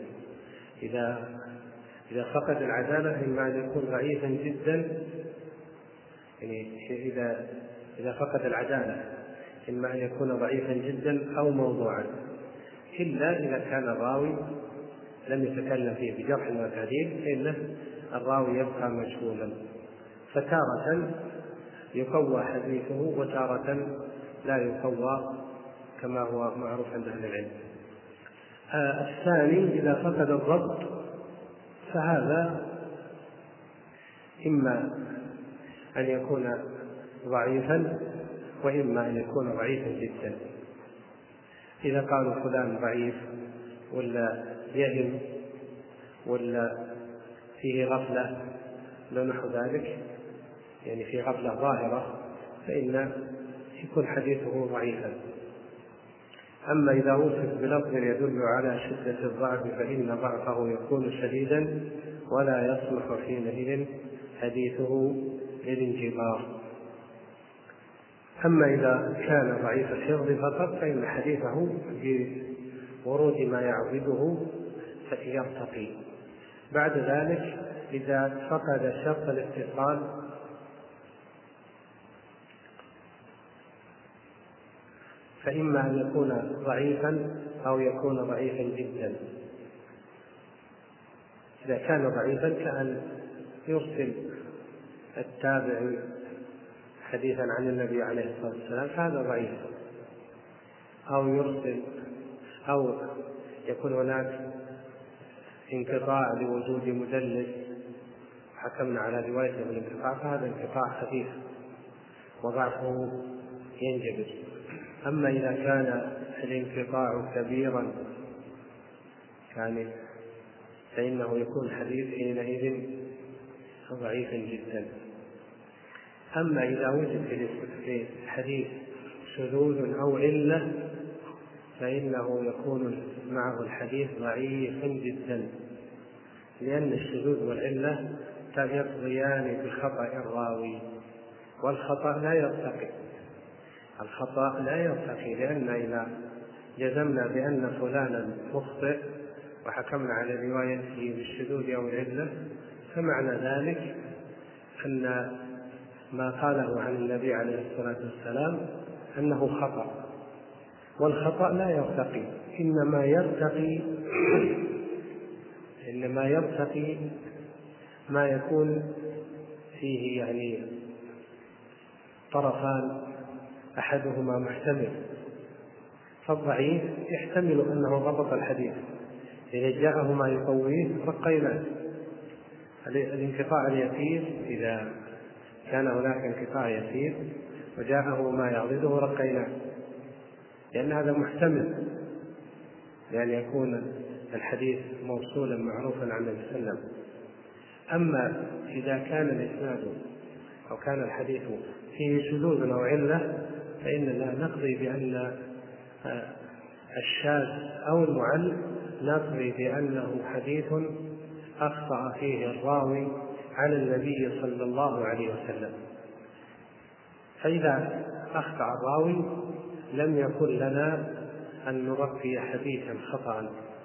A: إذا فقد العدالة إما أن يكون ضعيفا جدا، يعني إذا فقد العدالة إما أن يكون ضعيفا جدا أو موضوعا، إلا إذا كان الراوي لم يتكلم فيه بجرح وتعديل فإن الراوي يبقى مجهولا، فتارة يقوى حديثه وتارة لا يقوى كما هو معروف عند أهل العلم. الثاني إذا فقد الضبط فهذا إما أن يكون ضعيفا وإما أن يكون ضعيفا جدا. إذا قالوا فلان ضعيف ولا يهم ولا فيه غفلة نحو ذلك، يعني في غفلة ظاهرة، فإن يكون حديثه ضعيفا. أما إذا وصف بلفظ يدل على شدة الضعف فإن ضعفه يكون شديدا ولا يصلح حينئذ حديثه للانجبار. أما إذا كان ضعيف الحفظ فقط فإن حديثه بورود ما يعضده يرتقي. بعد ذلك إذا فقد شرط الاتصال فإما أن يكون ضعيفا أو يكون ضعيفا جدا. إذا كان ضعيفا كأن يرسل التابع حديثا عن النبي عليه الصلاة والسلام فهذا ضعيف، أو يرسل أو يكون هناك انقطاع لوجود مدلس حكمنا على روايته بالانقطاع فهذا انقطاع خفيف وضعفه ينجبر. أما إذا كان الانقطاع كبيرا فإنه يكون حديث حينئذ ضعيفا جدا. أما إذا وجد في الحديث شذوذ أو علة فإنه يكون معه الحديث ضعيفا جدا، لأن الشذوذ والعلة يقضيان بخطأ الراوي، والخطأ لا يرتقي، لأن إذا جزمنا بأن فلانا مخطئ وحكمنا على روايته بالشذوذ أو العلة فمعنى ذلك أن ما قاله عن النبي عليه الصلاة والسلام أنه خطأ، والخطأ لا يرتقي، إنما يرتقي ما يكون فيه طرفان أحدهما محتمل. فالضعيف يحتمل أنه ضبط الحديث، إذا جاءه ما يقويه رقيناه. الانقطاع اليسير إذا كان هناك انقطاع يسير وجاءه ما يعضده رقيناه، لأن هذا محتمل، لأن يكون الحديث موصولا معروفا عن النبي صلى الله عليه وسلم. أما إذا كان الإسناد أو كان الحديث فيه شذوذ أو علة فإننا نقضي بأن الشاذ أو المعل نقضي بأنه حديث أخطأ فيه الراوي على النبي صلى الله عليه وسلم. فإذا أخطأ الراوي لم يكن لنا أن نرقي حديثا خطأ،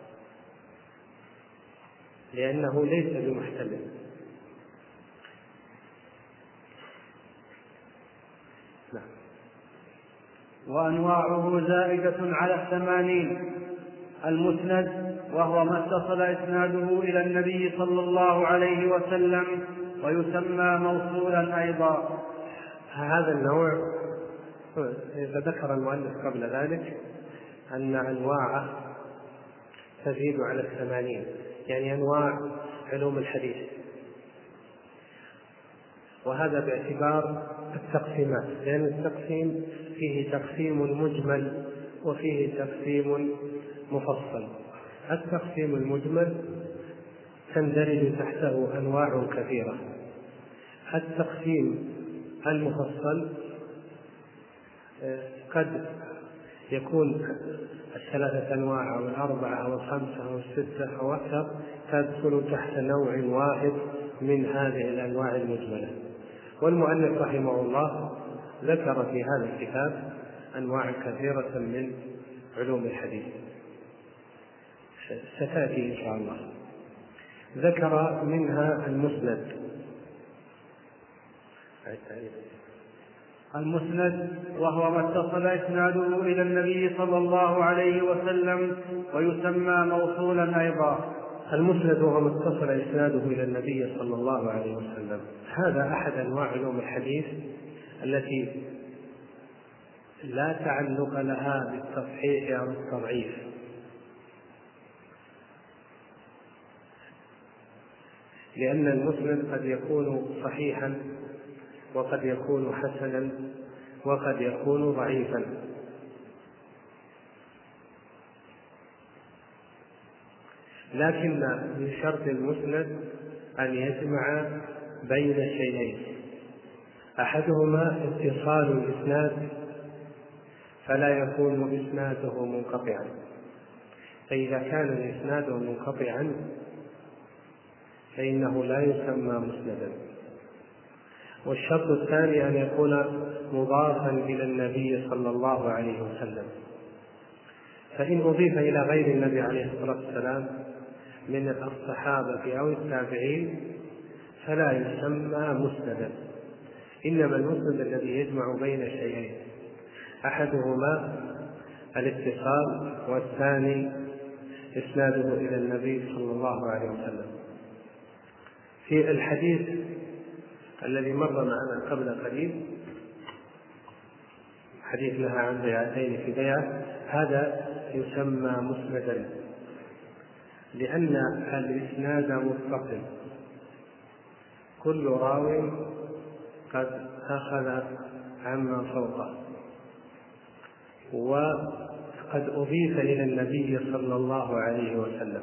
A: لأنه ليس بمحتمل.
B: وأنواعه زائدة على 80. المسند وهو ما اتصل إسناده إلى النبي صلى الله عليه وسلم ويسمى موصولا أيضا.
A: هذا النوع ذكر المؤلف قبل ذلك أن أنواعه تزيد على 80، يعني أنواع علوم الحديث، وهذا باعتبار التقسيمات، لأن التقسيم فيه تقسيم مجمل وفيه تقسيم مفصل. التقسيم المجمل تندرج تحته أنواع كثيرة. التقسيم المفصل قد يكون 3 أنواع أو 4 أو 5 أو 6 أو أكثر تدخل تحت نوع واحد من هذه الأنواع المجملة. والمؤلف رحمه الله ذكر في هذا الكتاب أنواع كثيرة من علوم الحديث ستأتي إن شاء الله. ذكر منها
B: المسند وهو ما اتصل إسناده إلى النبي صلى الله عليه وسلم ويسمى موصولا أيضا.
A: المسند وهو ما اتصل إسناده إلى النبي صلى الله عليه وسلم، هذا أحد أنواع علوم الحديث التي لا تعلق لها بالتصحيح أو التضعيف، لأن المسند قد يكون صحيحا وقد يكون حسنا وقد يكون ضعيفا. لكن من شرط المسند أن يجمع بين شيئين: أحدهما اتصال الإسناد فلا يكون إسناده منقطعا، فإذا كان الإسناد منقطعا فإنه لا يسمى مسندا. والشرط الثاني أن يكون مضافا إلى النبي صلى الله عليه وسلم، فإن أضيف إلى غير النبي عليه الصلاة والسلام من الصحابة أو التابعين فلا يسمى مسندا، إنما المسند الذي يجمع بين شيئين: أحدهما الاتصال، والثاني إسناده إلى النبي صلى الله عليه وسلم. في الحديث الذي مر معنا قبل قليل، حديث نهى عن بيعتين في بيعة، هذا يسمى مسندا لأن الإسناد متصل، كل راو قد أخذ عما فوقه وقد أضيف إلى النبي صلى الله عليه وسلم،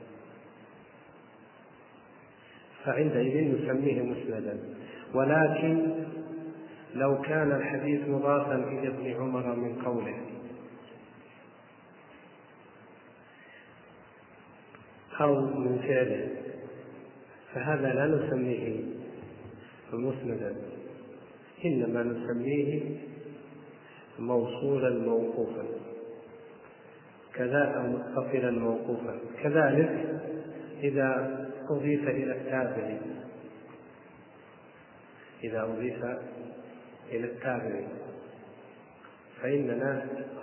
A: فعندئذ نسميه مسندا. ولكن لو كان الحديث مضافا إلى ابن عمر من قوله أو من فعله فهذا لا نسميه مسندا، إنما نسميه موصولا موقوفا، كذا أو متصلا موقوفا. كذلك إذا أضيف إلى التابع، فإننا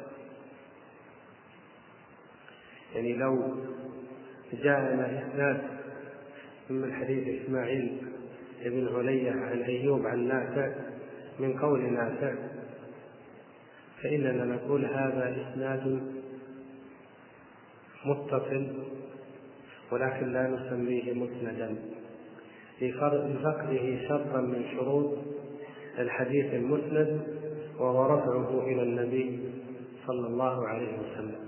A: لو جاءنا إسناد من حديث إسماعيل بن علية عن أيوب عن نافع من قول نافع، فإننا نقول هذا إسناد متصل، ولكن لا نسميه مسندا لفقده شرطا من شروط الحديث المسند، وهو رفعه إلى النبي صلى الله عليه وسلم.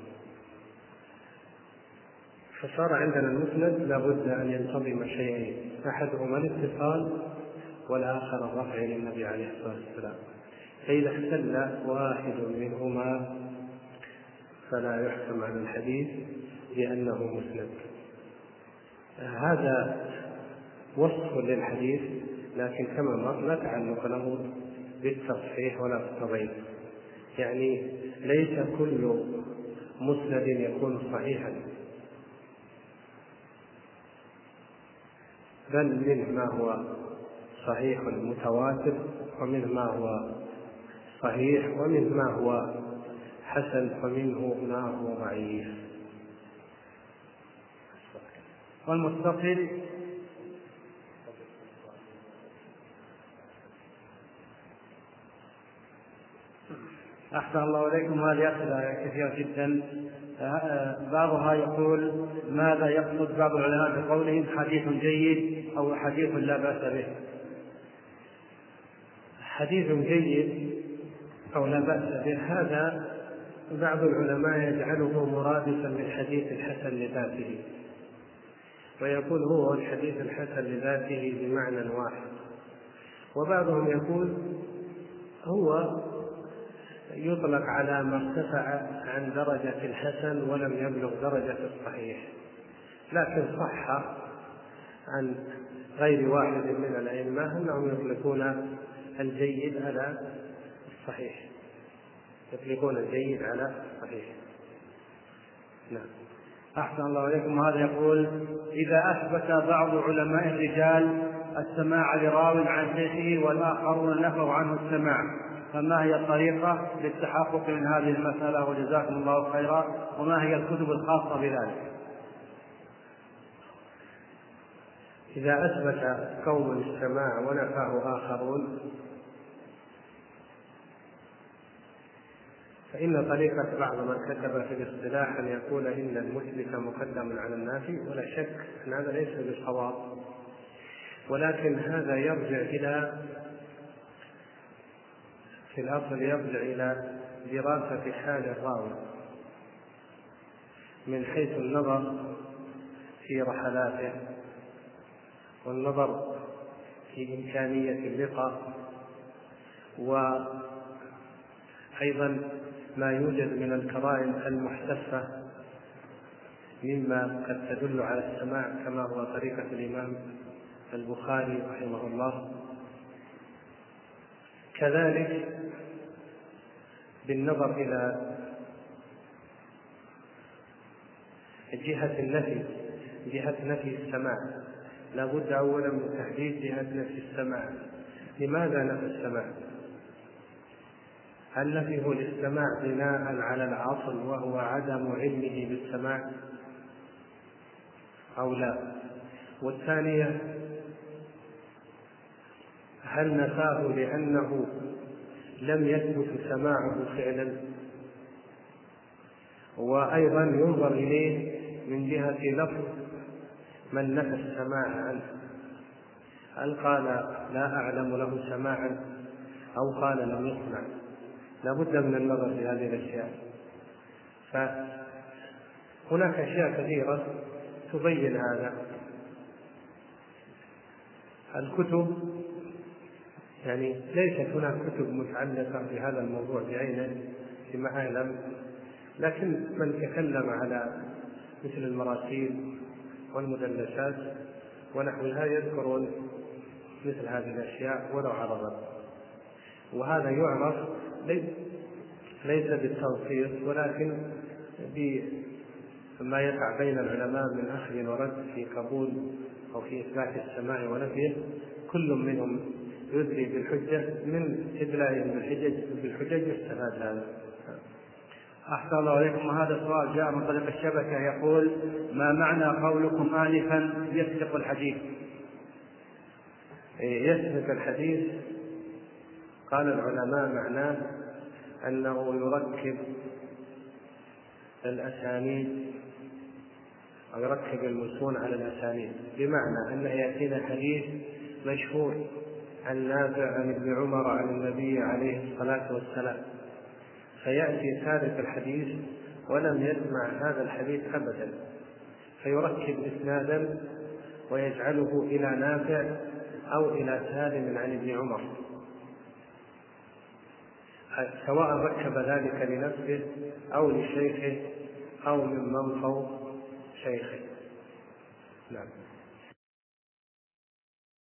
A: فصار عندنا المسند لابد أن ينتظم شيئين: أحدهما الاتصال، والآخر الرفع إلى النبي عليه الصلاة والسلام. فإذا اختل واحد منهما فلا يحكم على الحديث بأنه مسند. هذا وصف للحديث، لكن كما مر لا تعلق له بالتصحيح ولا بالتضعيف، يعني ليس كل مسند يكون صحيحا، بل منه ما هو صحيح متواتر، ومنه ما هو صحيح، ومنه ما هو حسن، ومنه ما هو ضعيف.
B: والمتصل أحسن الله إليكم. هذه أسئلة كثيرة جدا، بعضها يقول: ماذا يقصد بعض العلماء بقولهم حديث جيد أو حديث لا بأس به؟
A: حديث جيد أو لا بأس به هذا بعض العلماء يجعله مرادفا للحديث الحسن لذاته، ويقول هو الحديث الحسن لذاته بمعنى واحد، وبعضهم يقول هو يطلق على ما ارتفع عن درجة الحسن ولم يبلغ درجة الصحيح، لكن صح عن غير واحد من الأئمة أنهم يطلقون الجيد على الصحيح، نعم.
B: أحسن الله إليكم. هذا يقول: إذا أثبت بعض علماء الرجال السماع لراو عن شيخه والآخرون نفوا عنه السماع، فما هي الطريقة للتحقق من هذه المسألة؟ وجزاكم الله خيرا. وما هي الكتب الخاصة بذلك؟
A: إذا أثبت قوم السماع ونفاه آخرون فإن طريقة بعض من كتب في الاصطلاح أن يقول إن المثبت مقدم على النافي، ولا شك أن هذا ليس بالصواب، ولكن هذا يرجع إلى في الأصل يرجع إلى دراسة حال الراوي من حيث النظر في رحلاته، والنظر في إمكانية اللقاء، وأيضا ما يوجد من الكرائم المحتفة مما قد تدل على السماع، كما هو طريقة الإمام البخاري رحمه الله. كذلك بالنظر إلى جهة نفي السماع، لا بد أولا من تحديد جهة نفي السماع. لماذا نفي السماع؟ هل نفيه للسماع بناء على الأصل وهو عدم علمه بالسماع أو لا؟ والثانية، هل نفاه لأنه لم يثبت سماعه فعلا؟ وأيضا ينظر إليه من جهة لفظ من نفى السماع عنه، هل قال لا أعلم له سماعا أو قال لم يسمع؟ لا بد من النظر في هذه الأشياء. فهناك أشياء كثيرة تبين هذا. الكتب يعني ليست هناك كتب متعلقة بهذا الموضوع بعينه فيما أعلم، لكن من تكلم على مثل المراسيل والمدلسات ونحوها يذكرون مثل هذه الأشياء ولو عرضت، وهذا يعرف ليس بالتوصيف ولكن بما يقع بين العلماء من أخذ ورد في قبول أو في إثبات السماع ونفيه. كل منهم يدري بالحجة، من إدلائهم بالحجج يستفاد هذا.
B: أحسن الله عليكم. وهذا سؤال جاء من طريق الشبكة يقول: ما معنى قولكم آنفا يسبق الحديث؟
A: يسبق الحديث قال العلماء معناه أنه يركب الأسانيد أو يركب المتون على الأسانيد، بمعنى أنه يأتينا حديث مشهور عن نافع عن ابن عمر عن النبي عليه الصلاة والسلام، فيأتي ثالث الحديث ولم يسمع هذا الحديث أبدا، فيركب إسنادا ويجعله إلى نافع أو إلى سالم عن ابن عمر، سواء ركب ذلك لنفسه أو لشيخه أو ممن فوق شيخه. نعم.